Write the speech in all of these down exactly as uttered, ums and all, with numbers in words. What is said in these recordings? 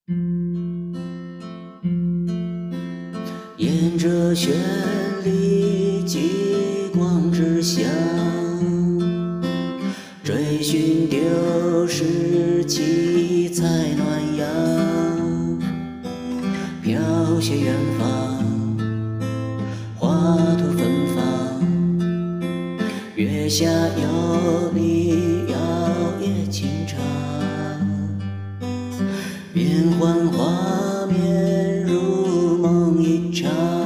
沿着绚丽极光之乡，追寻丢失七彩暖阳，飘雪远方，花土芬芳，月下有你摇曳轻唱，变幻画面如梦一场，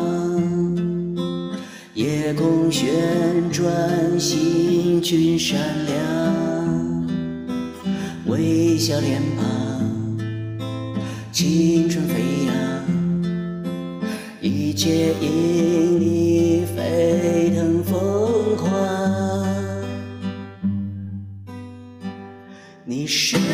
夜空旋转，星群闪亮，微笑脸庞，青春飞扬，一切因你沸腾疯狂。你是